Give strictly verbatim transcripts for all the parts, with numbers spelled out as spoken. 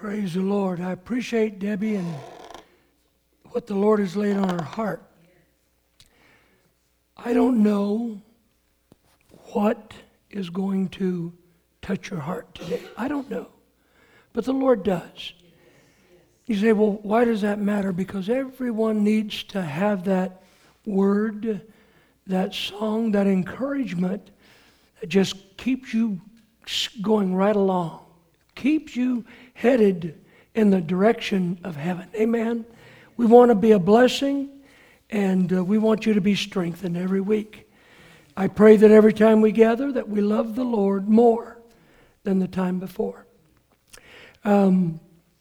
Praise the Lord. I appreciate Debbie and what the Lord has laid on her heart. I don't know what is going to touch your heart today. I don't know. But the Lord does. You say, well, why does that matter? Because everyone needs to have that word, that song, that encouragement that just keeps you going right along. Keeps you headed in the direction of heaven. Amen. We want to be a blessing, and uh, we want you to be strengthened every week. I pray that every time we gather that we love the Lord more than the time before. Um,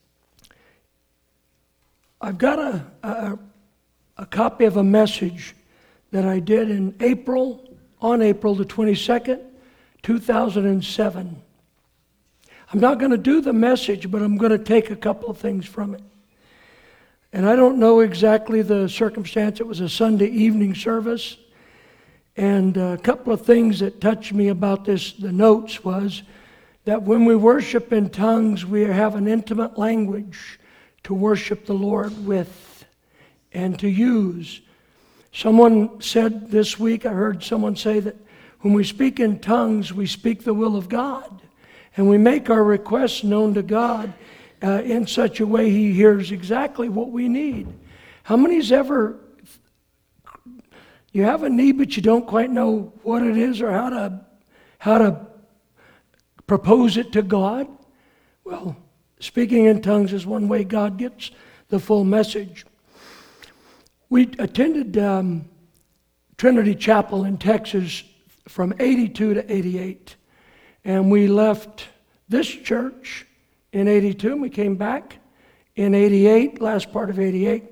I've got a, a, a copy of a message that I did in April, on April the twenty-second, two thousand seven. I'm not going to do the message, but I'm going to take a couple of things from it. And I don't know exactly the circumstance. It was a Sunday evening service. And a couple of things that touched me about this, the notes, was that when we worship in tongues, we have an intimate language to worship the Lord with and to use. Someone said this week, I heard someone say that when we speak in tongues, we speak the will of God. And we make our requests known to God uh, in such a way He hears exactly what we need. How many's ever, you have a need but you don't quite know what it is or how to, how to propose it to God? Well, speaking in tongues is one way God gets the full message. We attended um, Trinity Chapel in Texas from eighty-two to eighty-eight. And we left this church in eighty-two, and we came back in eighty-eight, last part of eighty-eight.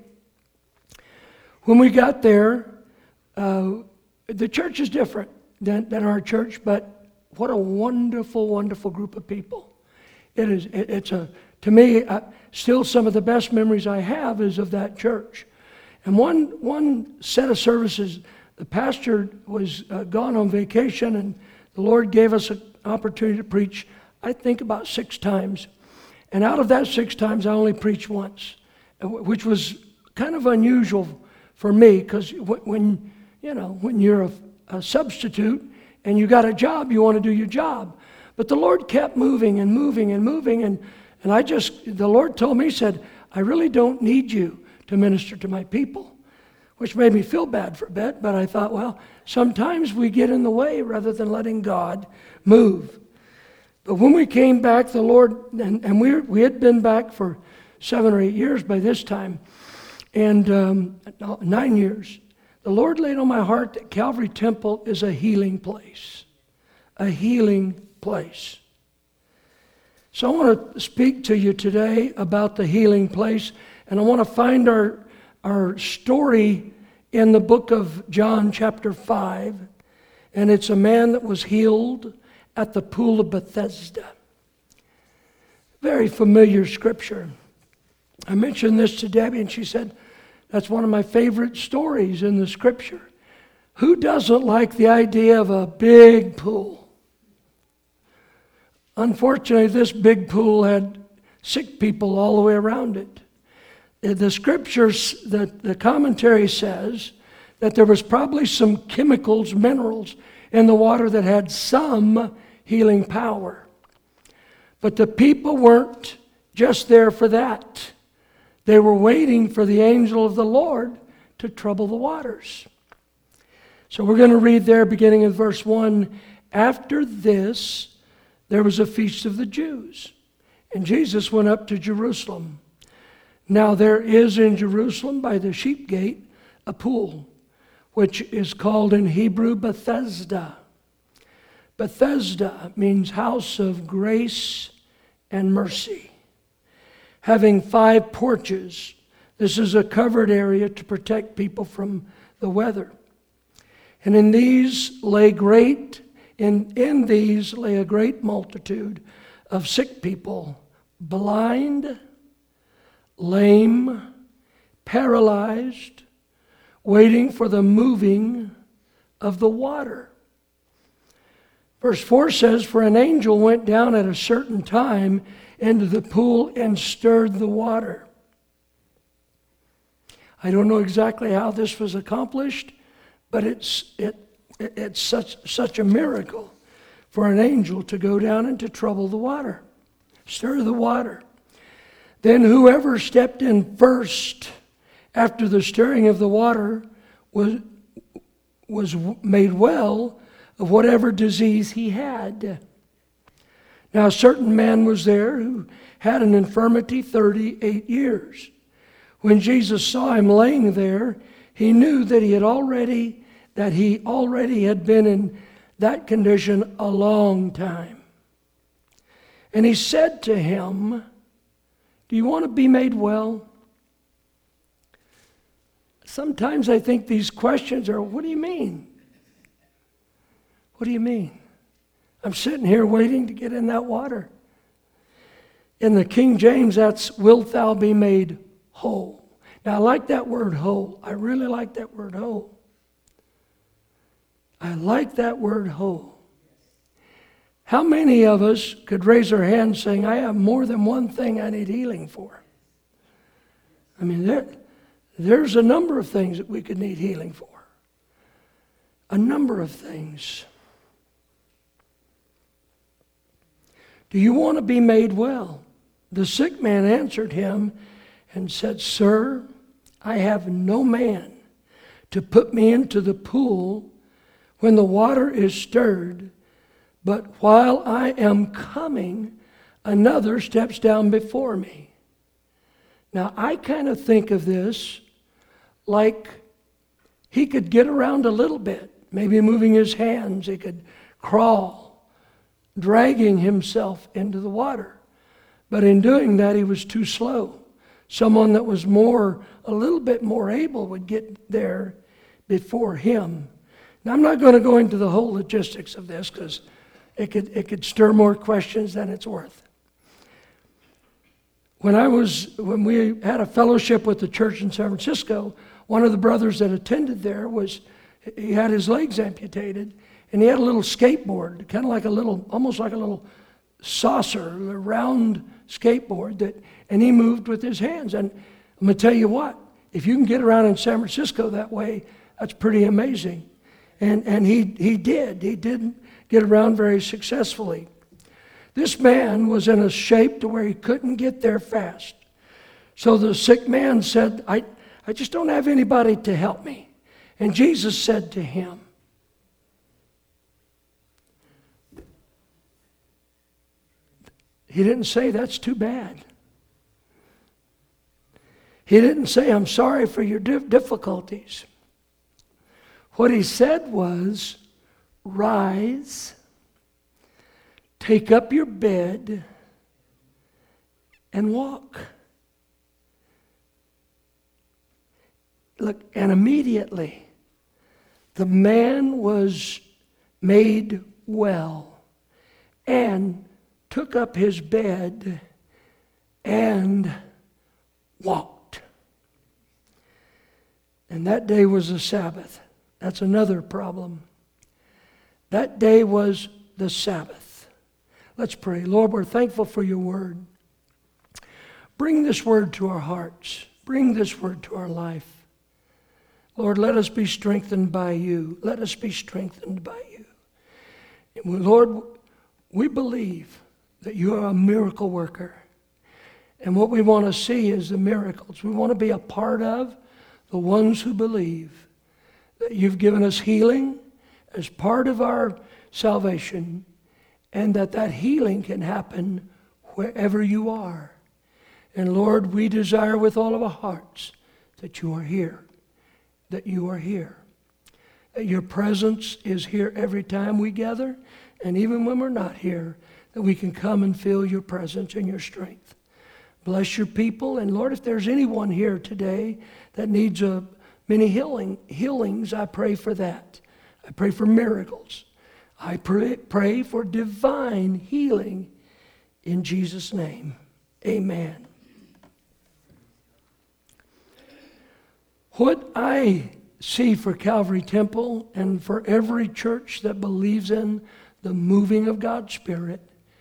When we got there, uh, the church is different than, than our church, but what a wonderful, wonderful group of people. It is. It, it's a to me uh, still some of the best memories I have is of that church. And one one set of services, the pastor was uh, gone on vacation, and the Lord gave us an opportunity to preach, I think about six times. And out of that six times, I only preached once, which was kind of unusual for me, because when, you know, when you're a, a substitute and you got a job, you want to do your job. But the Lord kept moving and moving and moving, and, and I just, the Lord told me, He said, I really don't need you to minister to my people, which made me feel bad for a bit, but I thought, well, sometimes we get in the way rather than letting God move. But when we came back, the Lord, and, and we, we had been back for seven or eight years by this time, and um, nine years, the Lord laid on my heart that Calvary Temple is a healing place, a healing place. So I want to speak to you today about the healing place, and I want to find our, our story in the book of John chapter five, and it's a man that was healed at the pool of Bethesda. Very familiar scripture. I mentioned this to Debbie, and she said, that's one of my favorite stories in the scripture. Who doesn't like the idea of a big pool? Unfortunately, this big pool had sick people all the way around it. The scriptures, the, the commentary says that there was probably some chemicals, minerals in the water that had some healing power. But the people weren't just there for that. They were waiting for the angel of the Lord to trouble the waters. So we're going to read there beginning in verse one. After this, there was a feast of the Jews, and Jesus went up to Jerusalem. Now there is in Jerusalem by the sheep gate a pool, which is called in Hebrew Bethesda. Bethesda means house of grace and mercy, having five porches. This is a covered area to protect people from the weather. And in these lay great, in, in these lay a great multitude of sick people, blind, lame, paralyzed, waiting for the moving of the water. Verse four says, for an angel went down at a certain time into the pool and stirred the water. I don't know exactly how this was accomplished, but it's it it's such such a miracle for an angel to go down and to trouble the water, stir the water. Then whoever stepped in first after the stirring of the water was was made well of whatever disease he had. Now a certain man was there who had an infirmity thirty-eight years. When Jesus saw him laying there, he knew that he had already that he already had been in that condition a long time. And he said to him, "Do you want to be made well?" Sometimes I think these questions are, what do you mean? What do you mean? I'm sitting here waiting to get in that water. In the King James, that's, "Wilt thou be made whole?" Now, I like that word whole. I really like that word whole. I like that word whole. How many of us could raise our hands saying, "I have more than one thing I need healing for"? I mean, there, there's a number of things that we could need healing for. A number of things. Do you want to be made well? The sick man answered him and said, "Sir, I have no man to put me into the pool when the water is stirred, but while I am coming, another steps down before me." Now, I kind of think of this like he could get around a little bit, maybe moving his hands, he could crawl, dragging himself into the water. But in doing that, he was too slow. Someone that was more, a little bit more able would get there before him. Now, I'm not going to go into the whole logistics of this because it could, it could stir more questions than it's worth. When I was, when we had a fellowship with the church in San Francisco, one of the brothers that attended there was, he had his legs amputated, and he had a little skateboard, kind of like a little, almost like a little saucer, a round skateboard, that, and he moved with his hands. And I'm going to tell you what, if you can get around in San Francisco that way, that's pretty amazing. And and he he did. He did get around very successfully. This man was in a shape to where he couldn't get there fast. So the sick man said, I, I just don't have anybody to help me. And Jesus said to him, he didn't say, "That's too bad." He didn't say, "I'm sorry for your difficulties." What he said was, "Rise, take up your bed, and walk." Look, and immediately the man was made well and took up his bed and walked. And that day was the Sabbath. That's another problem. That day was the Sabbath. Let's pray. Lord, we're thankful for your word. Bring this word to our hearts. Bring this word to our life. Lord, let us be strengthened by you. Let us be strengthened by you. And Lord, we believe that you are a miracle worker. And what we want to see is the miracles. We want to be a part of the ones who believe that you've given us healing as part of our salvation, and that that healing can happen wherever you are. And Lord, we desire with all of our hearts that you are here, that you are here, that your presence is here every time we gather, and even when we're not here, that we can come and feel your presence and your strength. Bless your people, and Lord, if there's anyone here today that needs a many healing healings, I pray for that. I pray for miracles. I pray, pray for divine healing in Jesus' name. Amen. What I see for Calvary Temple and for every church that believes in the moving of God's Spirit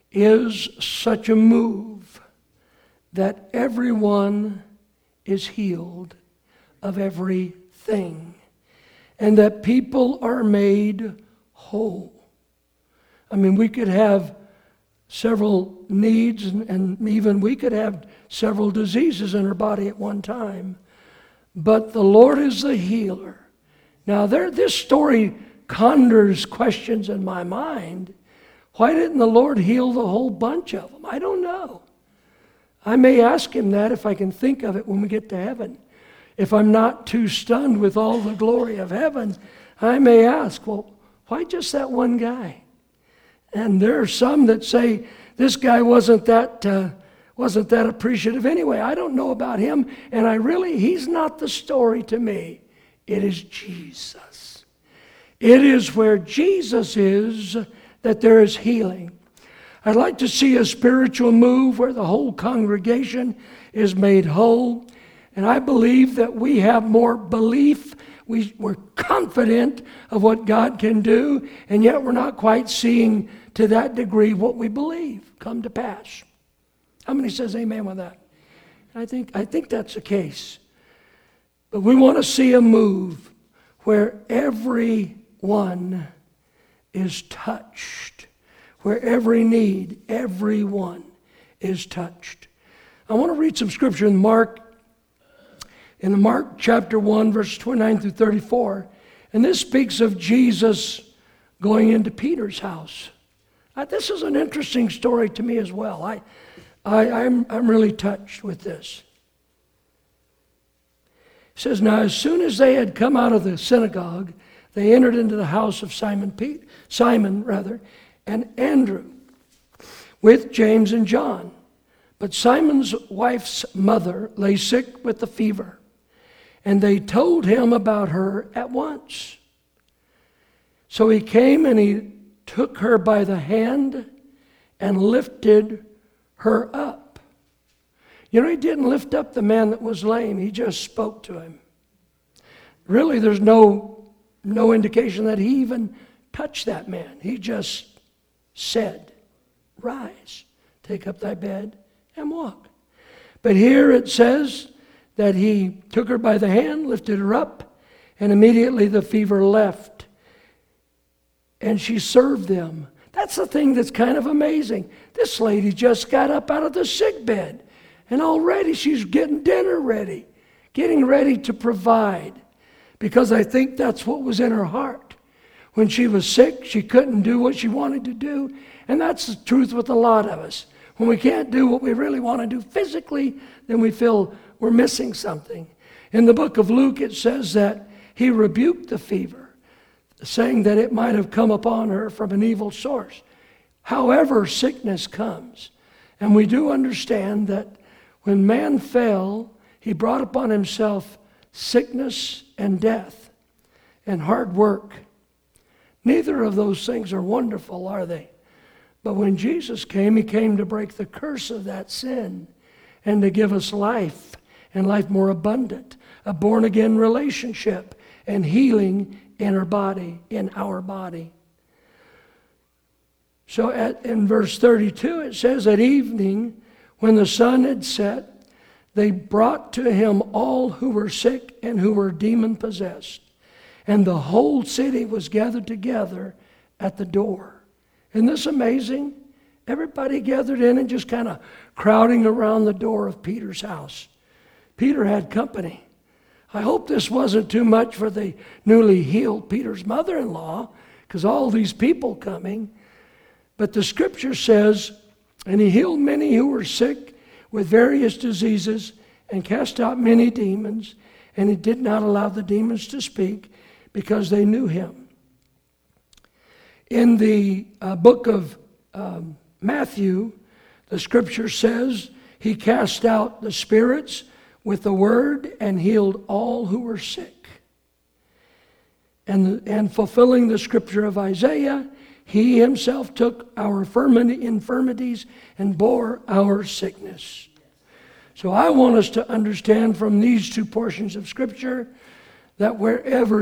is such a move that everyone is healed of everything, and that people are made whole. I mean, we could have several needs, and, and even we could have several diseases in our body at one time. But the Lord is the healer. Now, there, this story conjures questions in my mind. Why didn't the Lord heal the whole bunch of them? I don't know. I may ask him that if I can think of it when we get to heaven. If I'm not too stunned with all the glory of heaven, I may ask, well, why just that one guy? And there are some that say, this guy wasn't that uh, wasn't that appreciative anyway. I don't know about him, and I really, he's not the story to me. It is Jesus. It is where Jesus is that there is healing. I'd like to see a spiritual move where the whole congregation is made whole. And I believe that we have more belief. We, we're confident of what God can do, and yet we're not quite seeing to that degree what we believe come to pass. How many says amen with that? I think, I think that's the case. But we want to see a move where everyone is touched, where every need, everyone is touched. I want to read some scripture in Mark, in Mark chapter one, verses twenty-nine through thirty-four. And this speaks of Jesus going into Peter's house. Uh, this is an interesting story to me as well. I, I, I'm, I'm really touched with this. It says, now as soon as they had come out of the synagogue, they entered into the house of Simon, Pete, Simon rather, and Andrew, with James and John. But Simon's wife's mother lay sick with the fever, and they told him about her at once. So he came and he took her by the hand and lifted her up. You know, he didn't lift up the man that was lame. He just spoke to him. Really, there's no, no indication that he even touched that man. He just said, rise, take up thy bed and walk. But here it says that he took her by the hand, lifted her up, and immediately the fever left. And she served them. That's the thing that's kind of amazing. This lady just got up out of the sick bed, and already she's getting dinner ready, getting ready to provide. Because I think that's what was in her heart. When she was sick, she couldn't do what she wanted to do. And that's the truth with a lot of us. When we can't do what we really want to do physically, then we feel we're missing something. In the book of Luke, it says that he rebuked the fever, saying that it might have come upon her from an evil source. However, sickness comes. And we do understand that when man fell, he brought upon himself sickness and death and hard work. Neither of those things are wonderful, are they? But when Jesus came, he came to break the curse of that sin and to give us life, and life more abundant, a born-again relationship and healing in our body, in our body. So at, in verse thirty-two, it says, at evening, when the sun had set, they brought to him all who were sick and who were demon-possessed. And the whole city was gathered together at the door. Isn't this amazing? Everybody gathered in and just kind of crowding around the door of Peter's house. Peter had company. I hope this wasn't too much for the newly healed Peter's mother-in-law, because all these people coming. But the scripture says, and he healed many who were sick with various diseases and cast out many demons, and he did not allow the demons to speak because they knew him. In the uh, book of um, Matthew, the scripture says he cast out the spirits with the word and healed all who were sick. And, and fulfilling the scripture of Isaiah, he himself took our infirmities and bore our sickness. So I want us to understand from these two portions of scripture that wherever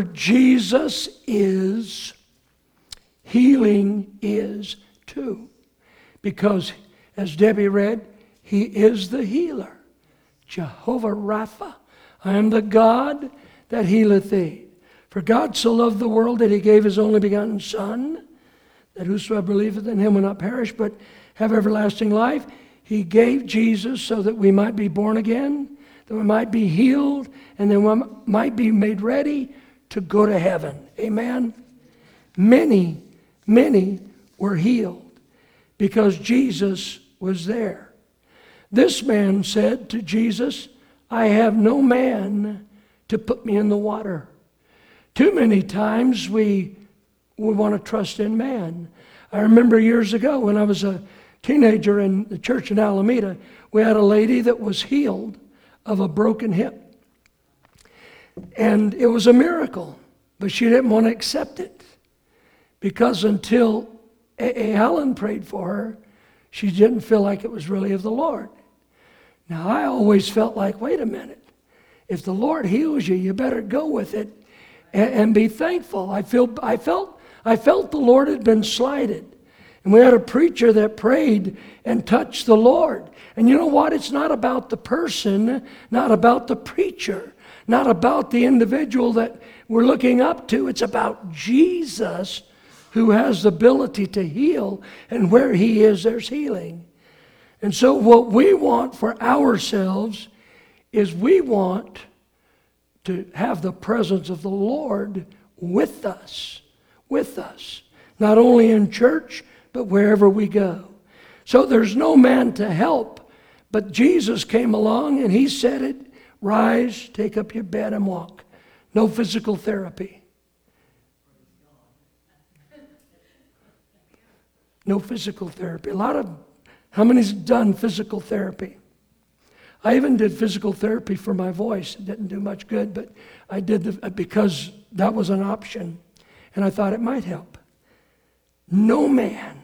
Jesus is, healing is too. because, as Debbie read, He is the healer. Jehovah Rapha, I am the God that healeth thee. For God so loved the world that He gave His only begotten Son, that whosoever believeth in Him will not perish, but have everlasting life. He gave Jesus so that we might be born again, that we might be healed, and then we might be made ready to go to heaven. Amen? Many, many were healed because Jesus was there. This man said to Jesus, I have no man to put me in the water. Too many times we, we want to trust in man. I remember years ago when I was a teenager in the church in Alameda, we had a lady that was healed of a broken hip. And it was a miracle, but she didn't want to accept it because until A A Allen prayed for her, she didn't feel like it was really of the Lord. Now, I always felt like, wait a minute, if the Lord heals you, you better go with it and, and be thankful. I feel, I felt, I felt the Lord had been slighted. And we had a preacher that prayed and touched the Lord. And you know what? It's not about the person, not about the preacher, not about the individual that we're looking up to. It's about Jesus, who has the ability to heal, and where He is, there's healing. And so what we want for ourselves is we want to have the presence of the Lord with us, with us, not only in church, but wherever we go. So there's no man to help, but Jesus came along and He said it, rise, take up your bed and walk. No physical therapy. No physical therapy. A lot of, how many's done physical therapy? I even did physical therapy for my voice. It didn't do much good, but I did the, because that was an option, and I thought it might help. No man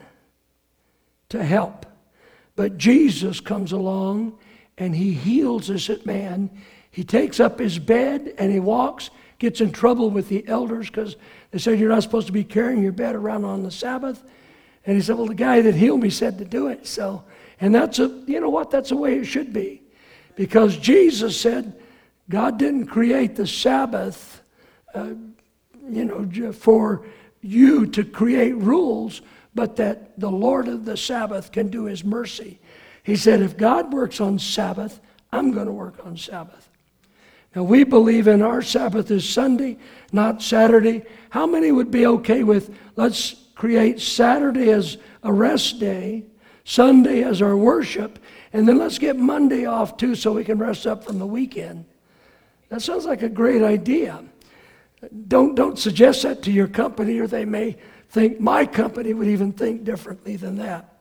to help, but Jesus comes along and He heals this man. He takes up his bed and he walks, gets in trouble with the elders because they said you're not supposed to be carrying your bed around on the Sabbath. And he said, well, the guy that healed me said to do it. So, and that's a, you know what, that's the way it should be. Because Jesus said God didn't create the Sabbath, uh, you know, for you to create rules, but that the Lord of the Sabbath can do His mercy. He said, if God works on Sabbath, I'm going to work on Sabbath. Now, we believe in our Sabbath is Sunday, not Saturday. How many would be okay with, let's create Saturday as a rest day, Sunday as our worship, and then let's get Monday off too so we can rest up from the weekend? That sounds like a great idea. Don't, don't suggest that to your company, or they may think my company would even think differently than that.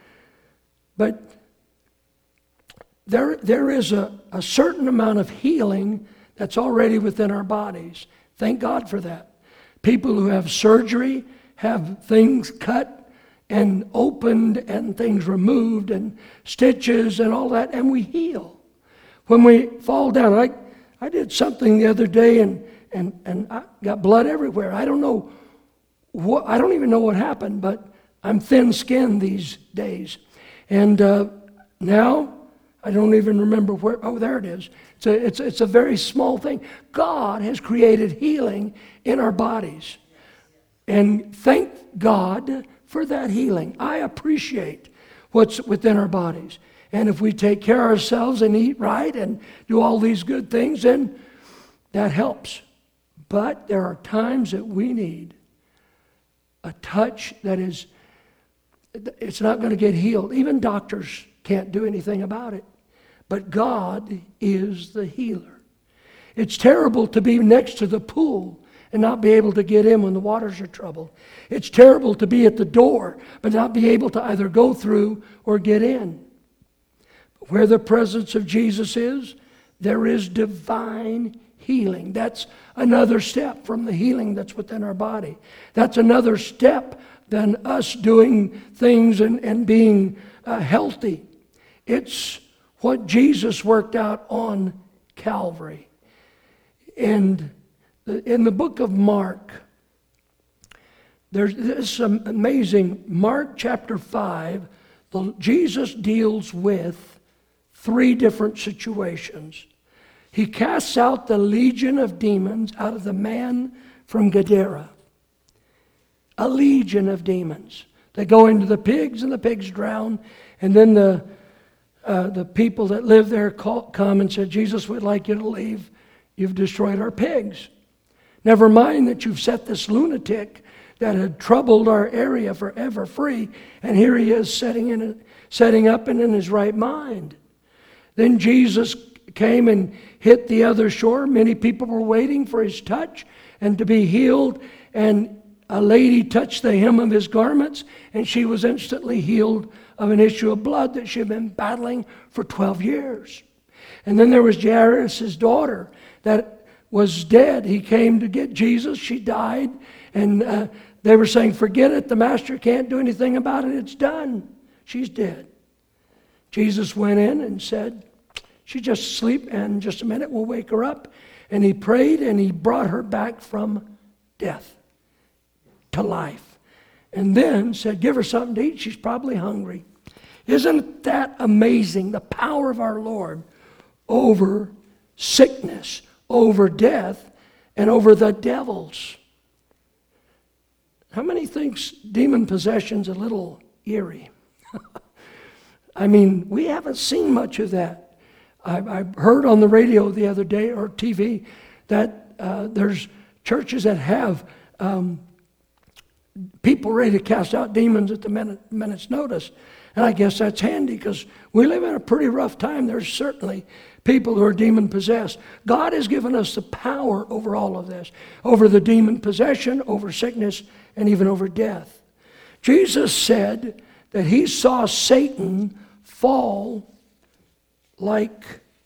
But there, there is a, a certain amount of healing that's already within our bodies. Thank God for that. People who have surgery have things cut and opened and things removed and stitches and all that, and we heal. When we fall down, I, I did something the other day and, and, and I got blood everywhere. I don't know what, I don't even know what happened, but I'm thin-skinned these days. And uh, now I don't even remember where, oh, there it is. It's a, it's, it's a very small thing. God has created healing in our bodies. And thank God for that healing. I appreciate what's within our bodies. And if we take care of ourselves and eat right and do all these good things, then that helps. But there are times that we need a touch that is, it's not going to get healed. Even doctors can't do anything about it. But God is the healer. It's terrible to be next to the pool and not be able to get in when the waters are troubled. It's terrible to be at the door but not be able to either go through or get in. But where the presence of Jesus is, there is divine healing. That's another step from the healing that's within our body. That's another step than us doing things and, and being uh, healthy. It's what Jesus worked out on Calvary. And in the book of Mark, there's this amazing, Mark chapter five, The, Jesus deals with three different situations. He casts out the legion of demons out of the man from Gadara. A legion of demons. They go into the pigs and the pigs drown. And then the uh, the people that live there call, come and said, Jesus, we'd like you to leave. You've destroyed our pigs. Never mind that you've set this lunatic that had troubled our area forever free. And here he is setting, in, setting up and in his right mind. Then Jesus came and hit the other shore. Many people were waiting for his touch and to be healed. And a lady touched the hem of his garments, and she was instantly healed of an issue of blood that she had been battling for twelve years. And then there was Jairus' daughter that was dead. He came to get Jesus. She died. And uh, they were saying, forget it. The master can't do anything about it. It's done. She's dead. Jesus went in and said, she's just asleep, and in just a minute we'll wake her up. And he prayed, and he brought her back from death to life. And then said, give her something to eat. She's probably hungry. Isn't that amazing? The power of our Lord over sickness, over death, and over the devils. How many thinks demon possession's a little eerie? I mean, we haven't seen much of that. I, I heard on the radio the other day, or T V, that uh, there's churches that have um, people ready to cast out demons at the minute, minute's notice. And I guess that's handy because we live in a pretty rough time. There's certainly people who are demon possessed. God has given us the power over all of this, over the demon possession, over sickness, and even over death. Jesus said that he saw Satan fall like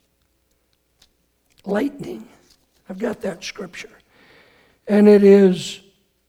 lightning. I've got that scripture. And it is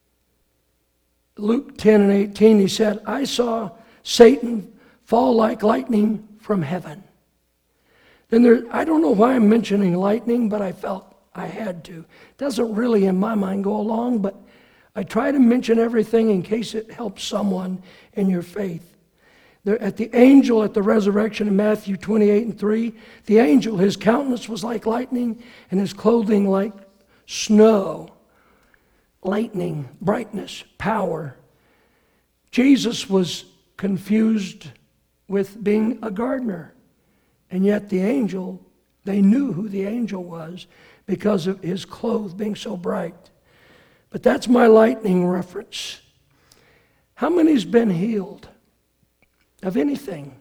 Luke ten and eighteen. He said, I saw Satan fall like lightning from heaven. Then there, I don't know why I'm mentioning lightning, but I felt I had to. It doesn't really, in my mind, go along, but I try to mention everything in case it helps someone in your faith. There, at the angel at the resurrection in Matthew twenty-eight and three, the angel, his countenance was like lightning and his clothing like snow. Lightning, brightness, power. Jesus was confused with being a gardener. And yet the angel, they knew who the angel was because of his clothes being so bright. But that's my lightning reference. How many's been healed of anything?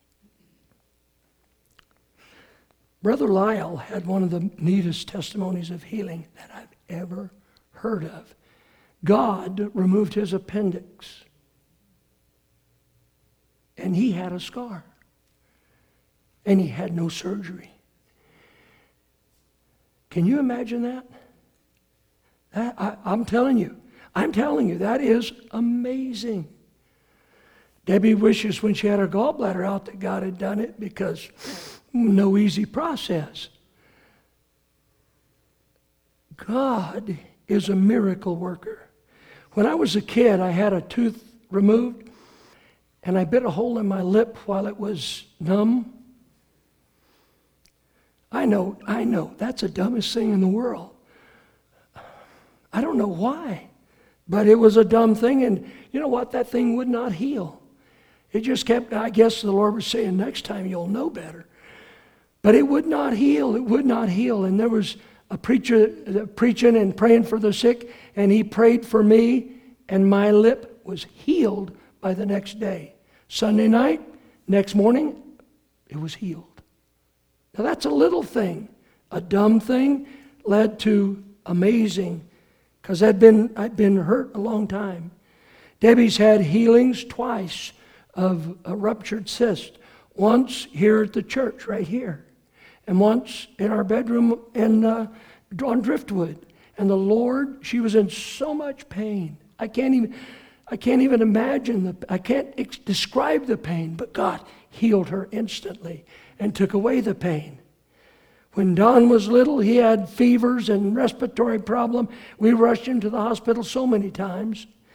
Brother Lyle had one of the neatest testimonies of healing that I've ever heard of. God removed his appendix, and he had a scar, and he had no surgery. Can you imagine that? that I, I'm telling you, I'm telling you, that is amazing. Debbie wishes when she had her gallbladder out that God had done it because no easy process. God is a miracle worker. When I was a kid, I had a tooth removed, and I bit a hole in my lip while it was numb. I know, I know, that's the dumbest thing in the world. I don't know why, but it was a dumb thing, and you know what? That thing would not heal. It just kept, I guess the Lord was saying, next time you'll know better. But it would not heal, it would not heal, and there was a preacher preaching and praying for the sick, and he prayed for me, and my lip was healed by the next day. Sunday night, next morning, it was healed. Now that's a little thing. A dumb thing led to amazing, because I'd been, I'd been hurt a long time. Debbie's had healings twice of a ruptured cyst. Once here at the church, right here. And once in our bedroom in uh, on Driftwood. And the Lord, she was in so much pain. I can't even, I can't even imagine the, I can't ex- describe the pain. But God healed her instantly and took away the pain. When Don was little, he had fevers and respiratory problem. We rushed him to the hospital so many times.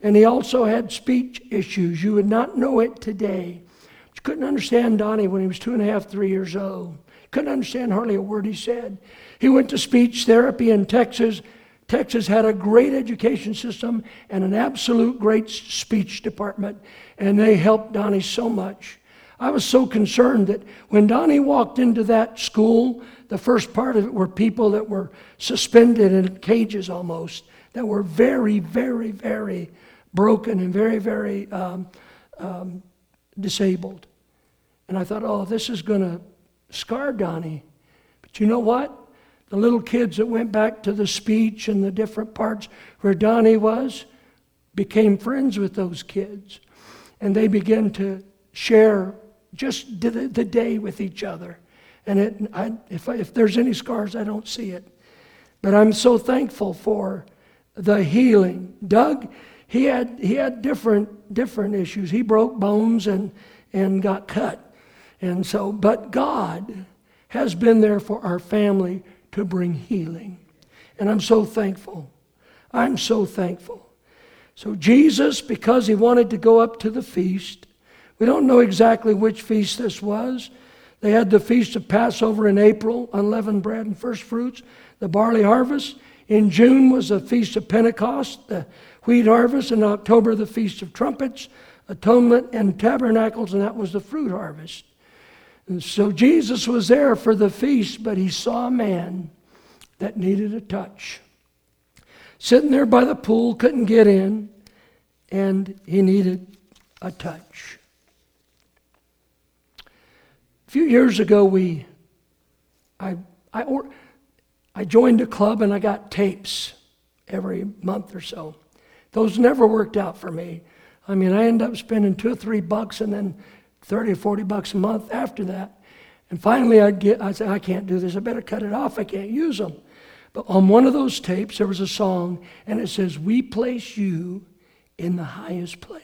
And he also had speech issues. You would not know it today. You couldn't understand Donnie when he was two and a half, three years old. Couldn't understand hardly a word he said. He went to speech therapy in Texas. Texas had a great education system and an absolute great speech department, and they helped Donnie so much. I was so concerned that when Donnie walked into that school, the first part of it were people that were suspended in cages almost, that were very, very, very broken and very, very um, um, disabled. And I thought, oh, this is going to scar Donnie. But you know what? The little kids that went back to the speech and the different parts where Donnie was became friends with those kids. And they began to share just the, the day with each other. And it, I, if, I, if there's any scars, I don't see it. But I'm so thankful for the healing. Doug, he had he had different different issues. He broke bones and and got cut. And so, but God has been there for our family to bring healing. And I'm so thankful. I'm so thankful. So Jesus, because he wanted to go up to the feast, we don't know exactly which feast this was. They had the feast of Passover in April, unleavened bread and first fruits, the barley harvest. In June was the feast of Pentecost, the wheat harvest. In October, the feast of trumpets, atonement, and tabernacles, and that was the fruit harvest. And so Jesus was there for the feast, but he saw a man that needed a touch. Sitting there by the pool, couldn't get in, and he needed a touch. A few years ago, we, I, I, or, I joined a club and I got tapes every month or so. Those never worked out for me. I mean, I ended up spending two or three bucks and then thirty or forty bucks a month after that. And finally, I'd get, I said, I can't do this. I better cut it off. I can't use them. But on one of those tapes, there was a song, and it says, "We place you in the highest place.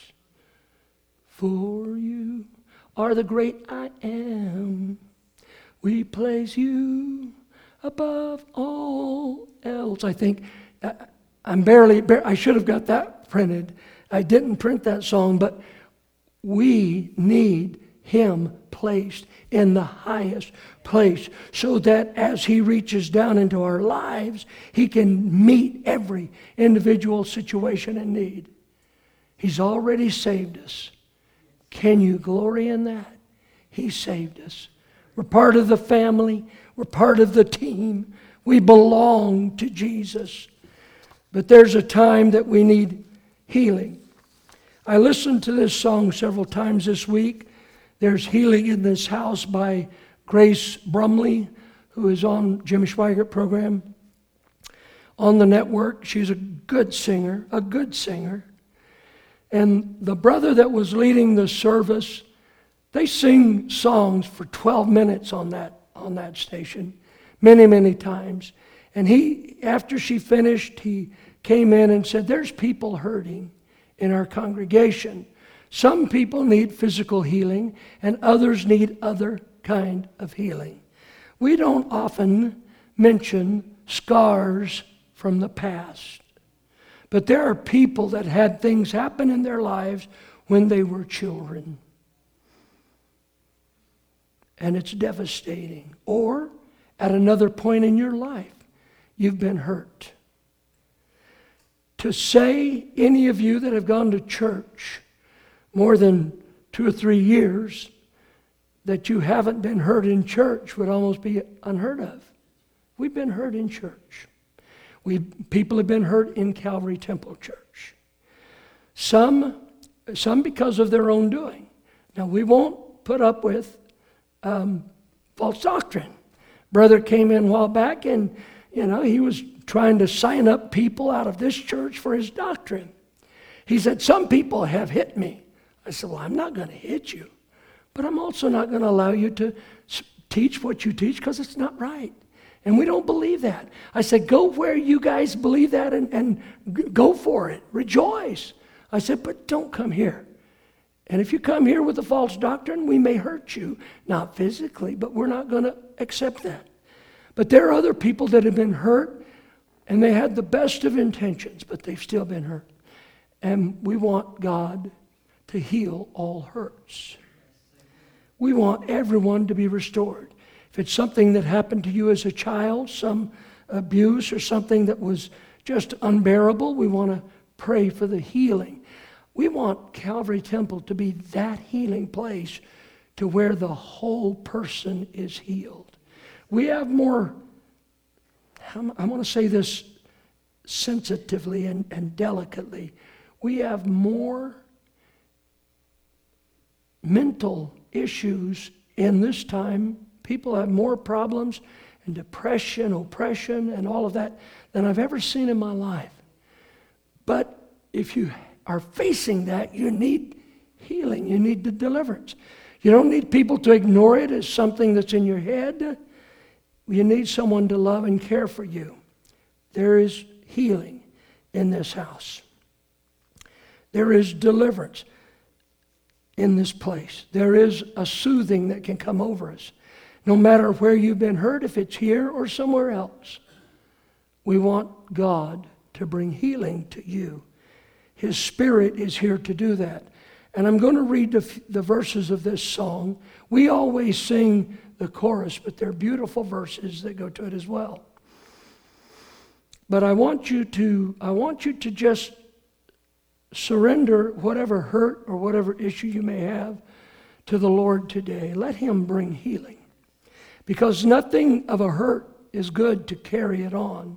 For you are the great I am. We place you above all else." I think uh, I'm barely, I should have got that printed. I didn't print that song, but we need him placed in the highest place so that as he reaches down into our lives, he can meet every individual situation and need. He's already saved us. Can you glory in that? He saved us. We're part of the family. We're part of the team. We belong to Jesus. But there's a time that we need healing. I listened to this song several times this week. There's Healing in This House by Grace Brumley, who is on Jimmy Schweigert program on the network. She's a good singer, a good singer. And the brother that was leading the service, they sing songs for twelve minutes on that on that station, many, many times. And he, after she finished, he came in and said, "There's people hurting in our congregation. Some people need physical healing, and others need other kind of healing. We don't often mention scars from the past, but there are people that had things happen in their lives when they were children. And it's devastating. Or at another point in your life, you've been hurt. To say, any of you that have gone to church more than two or three years, that you haven't been hurt in church would almost be unheard of. We've been hurt in church. We people have been hurt in Calvary Temple Church. Some, some because of their own doing. Now, we won't put up with um, false doctrine. Brother came in a while back, and you know he was trying to sign up people out of this church for his doctrine. He said, "Some people have hit me." I said, "Well, I'm not going to hit you, but I'm also not going to allow you to teach what you teach because it's not right. And we don't believe that." I said, "Go where you guys believe that and, and go for it. Rejoice." I said, "But don't come here. And if you come here with a false doctrine, we may hurt you. Not physically, but we're not going to accept that." But there are other people that have been hurt, and they had the best of intentions, but they've still been hurt. And we want God to heal all hurts. We want everyone to be restored. If it's something that happened to you as a child, some abuse or something that was just unbearable, we want to pray for the healing. We want Calvary Temple to be that healing place to where the whole person is healed. We have more, I want to say this sensitively and, and delicately, we have more mental issues in this time. People have more problems and depression, oppression, and all of that than I've ever seen in my life. But if you are facing that, you need healing. You need the deliverance. You don't need people to ignore it as something that's in your head. You need someone to love and care for you. There is healing in this house. There is deliverance in this place. There is a soothing that can come over us. No matter where you've been hurt, if it's here or somewhere else, we want God to bring healing to you. His Spirit is here to do that. And I'm going to read the, the verses of this song. We always sing the chorus, but they're beautiful verses that go to it as well. But I want you to, I want you to just surrender whatever hurt or whatever issue you may have to the Lord today. Let Him bring healing. Because nothing of a hurt is good to carry it on.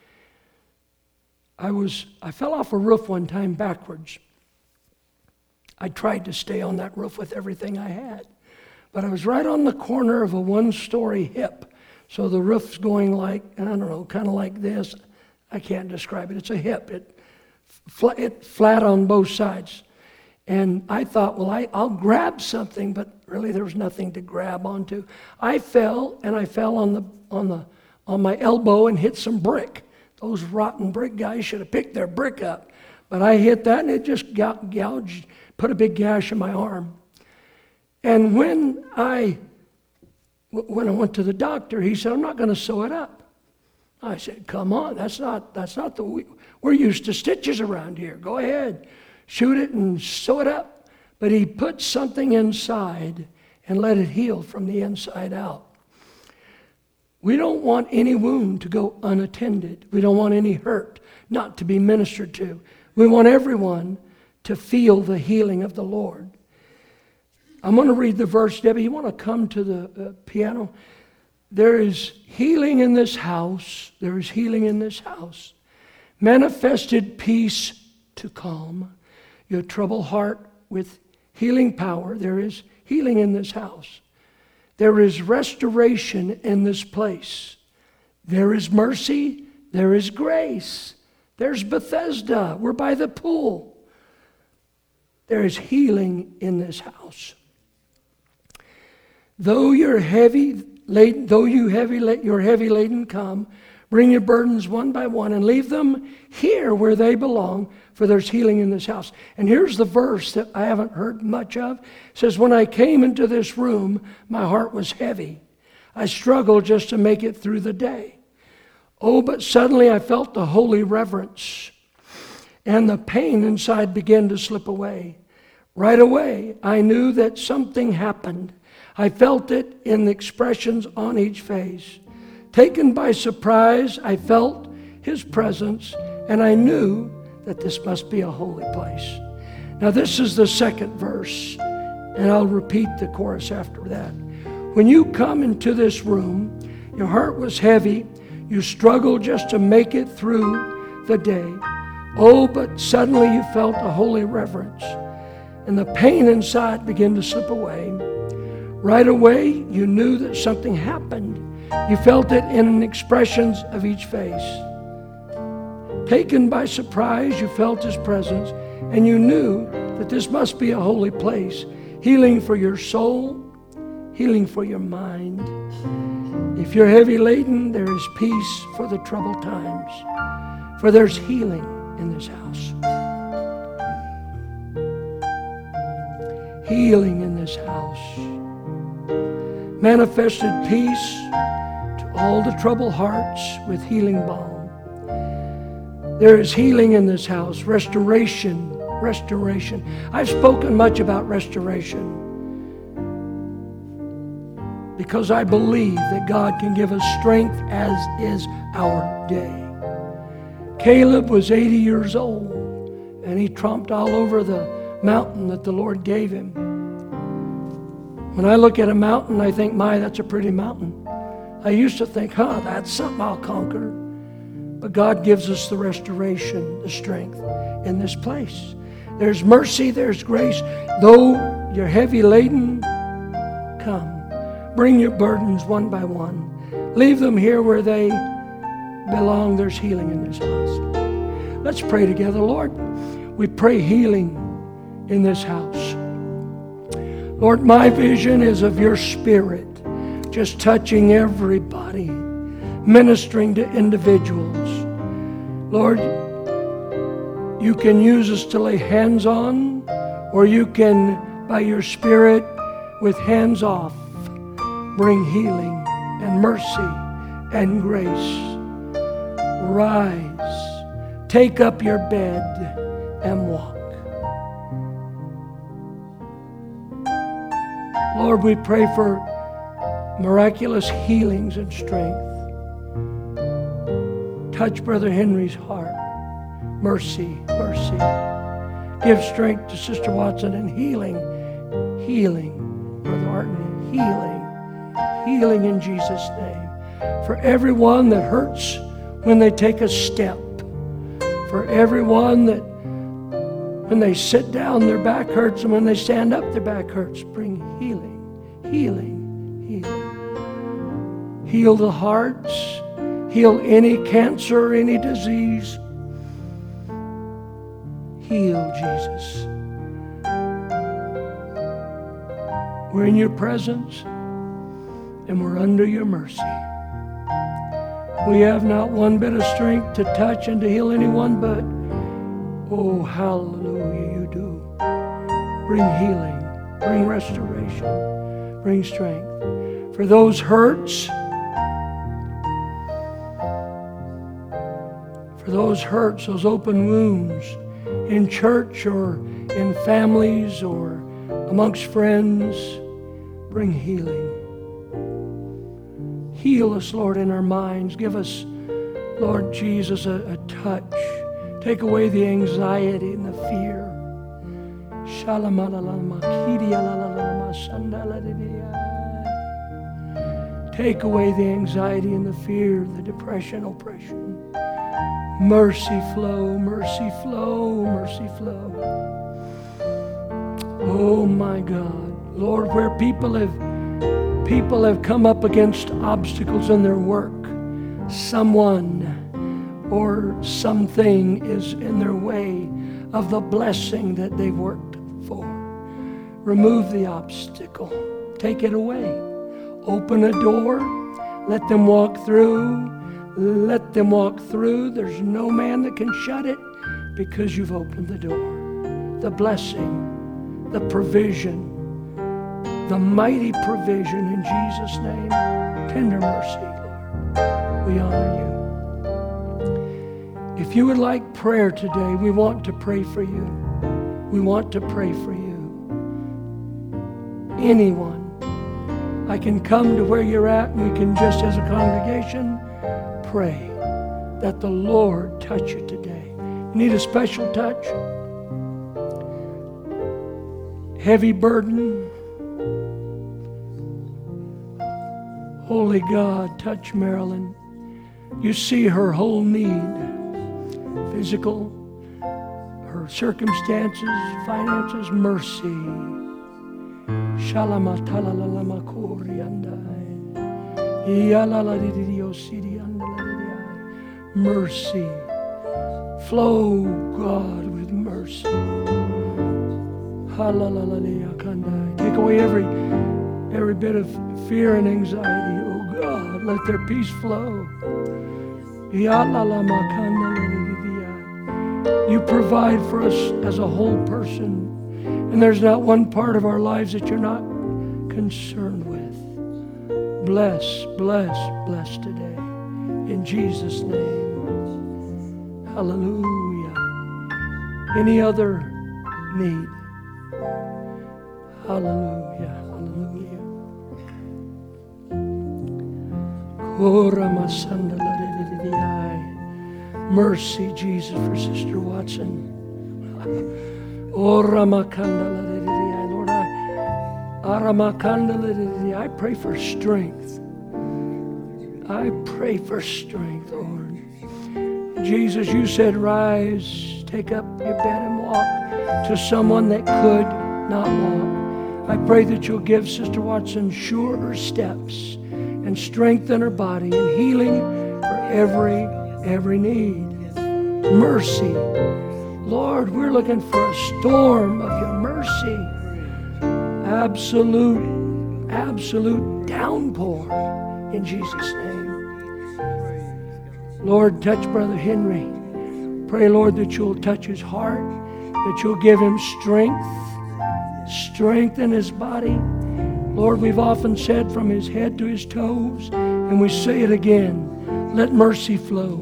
I was, I fell off a roof one time backwards. I tried to stay on that roof with everything I had. But I was right on the corner of a one-story hip. So the roof's going like, I don't know, kind of like this. I can't describe it. It's a hip. It, it flat on both sides. And I thought, well, I, I'll grab something, but really there was nothing to grab onto. I fell, and I fell on the on the on my elbow and hit some brick. Those rotten brick guys should have picked their brick up. But I hit that, and it just gouged, put a big gash in my arm. And when I when I went to the doctor, he said, I'm not going to sew it up. I said, come on, that's not that's not the we're used to stitches around here. Go ahead. Shoot it and sew it up. But he put something inside and let it heal from the inside out. We don't want any wound to go unattended. We don't want any hurt not to be ministered to. We want everyone to feel the healing of the Lord. I'm going to read the verse. Debbie, you want to come to the uh, piano? There is healing in this house. There is healing in this house. Manifested peace to calm your troubled heart with healing power. There is healing in this house. There is restoration in this place. There is mercy. There is grace. There's Bethesda. We're by the pool. There is healing in this house. Though you're heavy laden, though you heavy you're heavy laden, come, bring your burdens one by one and leave them here where they belong, for there's healing in this house. And here's the verse that I haven't heard much of. It says, when I came into this room, my heart was heavy. I struggled just to make it through the day. Oh, but suddenly I felt the holy reverence, and the pain inside began to slip away. Right away, I knew that something happened. I felt it in the expressions on each face. Taken by surprise, I felt His presence, and I knew that this must be a holy place. Now this is the second verse, and I'll repeat the chorus after that. When you come into this room, your heart was heavy, you struggled just to make it through the day. Oh, but suddenly you felt a holy reverence, and the pain inside began to slip away. Right away, you knew that something happened. You felt it in the expressions of each face. Taken by surprise, you felt His presence, and you knew that this must be a holy place. Healing for your soul, healing for your mind. If you're heavy laden, there is peace for the troubled times, for there's healing in this house. Healing in this house. Manifested peace to all the troubled hearts with healing balm. There is healing in this house, restoration, restoration. I've spoken much about restoration because I believe that God can give us strength as is our day. Caleb was eighty years old, and he tromped all over the mountain that the Lord gave him. When I look at a mountain, I think, my, that's a pretty mountain. I used to think, huh, that's something I'll conquer. But God gives us the restoration, the strength in this place. There's mercy, there's grace. Though you're heavy laden, come. Bring your burdens one by one. Leave them here where they belong. There's healing in this house. Let's pray together. Lord, we pray healing in this house. Lord, my vision is of your Spirit just touching everybody, ministering to individuals. Lord, you can use us to lay hands on, or you can, by your Spirit, with hands off, bring healing and mercy and grace. Rise, take up your bed and walk. Lord, we pray for miraculous healings and strength. Touch Brother Henry's heart. Mercy, mercy. Give strength to Sister Watson and healing, healing, Brother Martin, healing, healing in Jesus' name. For everyone that hurts when they take a step. For everyone that when they sit down, their back hurts, and when they stand up, their back hurts. Bring healing, healing, healing. Heal the hearts. Heal any cancer or any disease. Heal, Jesus. We're in your presence, and we're under your mercy. We have not one bit of strength to touch and to heal anyone, but, oh, hallelujah, you do. Bring healing, bring restoration, bring strength. For those hurts, for those hurts, those open wounds in church or in families or amongst friends, bring healing. Heal us, Lord, in our minds. Give us, Lord Jesus, a, a touch. Take away the anxiety and the fear. Take away the anxiety and the fear, the depression, oppression. Mercy flow, mercy flow, mercy flow. Oh my God. Lord, where people have people have come up against obstacles in their work, someone or something is in their way of the blessing that they've worked for. Remove the obstacle. Take it away. Open a door. Let them walk through. Let them walk through. There's no man that can shut it because you've opened the door. The blessing, the provision, the mighty provision in Jesus' name. Tender mercy, Lord. We honor you. If you would like prayer today, we want to pray for you. We want to pray for you. Anyone. I can come to where you're at and we can just as a congregation pray that the Lord touch you today. You need a special touch? Heavy burden? Holy God, touch Marilyn. You see her whole need. Physical, her circumstances, finances, mercy. Mercy. Flow, God, with mercy. Take away every every bit of fear and anxiety. Oh God, let their peace flow. You provide for us as a whole person. And there's not one part of our lives that you're not concerned with. Bless, bless, bless today. In Jesus' name. Hallelujah. Any other need? Hallelujah. Hallelujah. Mercy, Jesus, for Sister Watson. Lord, I, I pray for strength. I pray for strength, Lord. Jesus, you said, rise, take up your bed and walk to someone that could not walk. I pray that you'll give Sister Watson surer steps and strengthen her body and healing for every, every need. Mercy. Lord, we're looking for a storm of your mercy. Absolute, absolute downpour in Jesus' name. Lord, touch Brother Henry. Pray, Lord, that you'll touch his heart, that you'll give him strength, strength in his body. Lord, we've often said from his head to his toes, and we say it again, let mercy flow.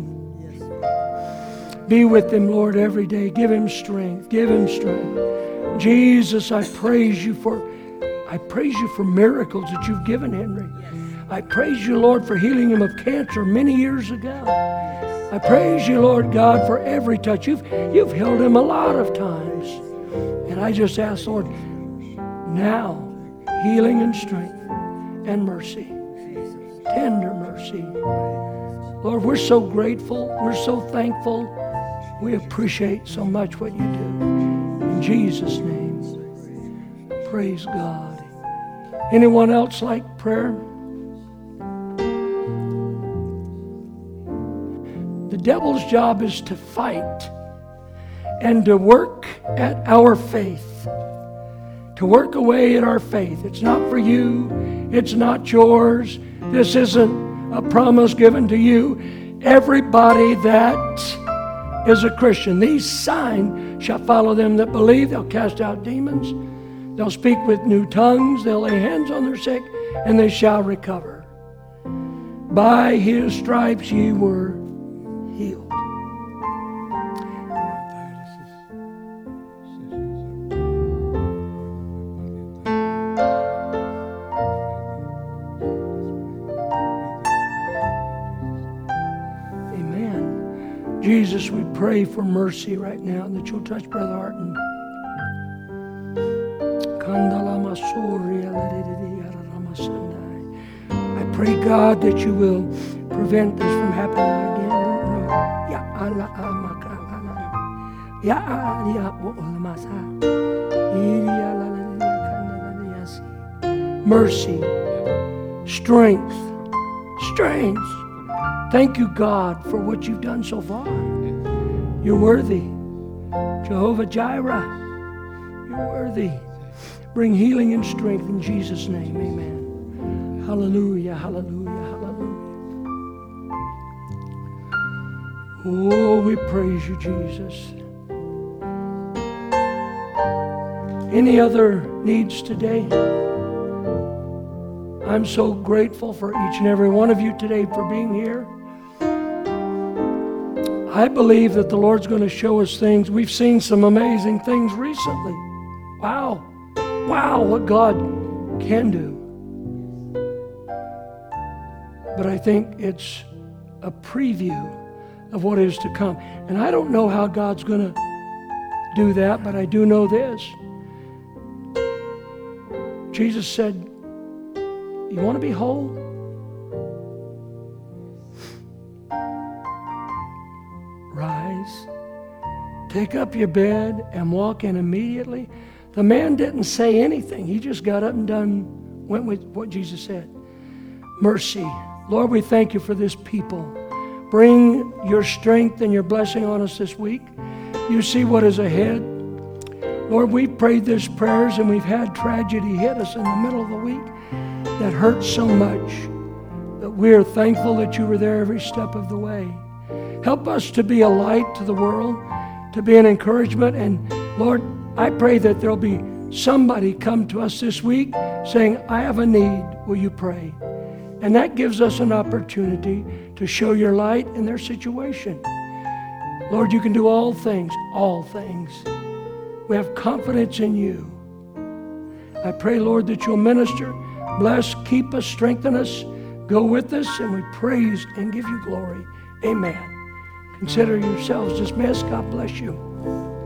Be with him, Lord, every day. Give him strength. Give him strength. Jesus, I praise you for, I praise you for miracles that you've given Henry. I praise you, Lord, for healing him of cancer many years ago. I praise you, Lord God, for every touch. You've, you've healed him a lot of times. And I just ask, Lord, now, healing and strength and mercy. Tender mercy. Lord, we're so grateful. We're so thankful. We appreciate so much what you do. In Jesus' name, praise God. Anyone else like prayer? The devil's job is to fight and to work at our faith, to work away at our faith. It's not for you. It's not yours. This isn't a promise given to you. Everybody that is a Christian, these signs shall follow them that believe. They'll cast out demons. They'll speak with new tongues. They'll lay hands on their sick, and they shall recover. By his stripes ye were healed. Amen. Jesus, we pray for mercy right now, and that you'll touch Brother Harton. I pray, God, that you will prevent this from happening again. Mercy, strength, strength. Thank you, God, for what you've done so far. You're worthy. Jehovah Jireh, you're worthy. Bring healing and strength in Jesus' name. Amen. Hallelujah, hallelujah, hallelujah. Oh, we praise you, Jesus. Any other needs today? I'm so grateful for each and every one of you today for being here. I believe that the Lord's going to show us things. We've seen some amazing things recently. Wow. Wow, what God can do. But I think it's a preview of what is to come. And I don't know how God's going to do that, but I do know this. Jesus said, you want to be whole? Rise, take up your bed and walk in immediately. The man didn't say anything. He just got up and done, went with what Jesus said. Mercy. Lord, we thank you for this people. Bring your strength and your blessing on us this week. You see what is ahead. Lord, we've prayed these prayers and we've had tragedy hit us in the middle of the week that hurts so much. But we're thankful that you were there every step of the way. Help us to be a light to the world, to be an encouragement. And Lord, I pray that there'll be somebody come to us this week saying, I have a need, will you pray? And that gives us an opportunity to show your light in their situation. Lord, you can do all things, all things. We have confidence in you. I pray, Lord, that you'll minister, bless, keep us, strengthen us, go with us, and we praise and give you glory. Amen. Consider yourselves dismissed. God bless you.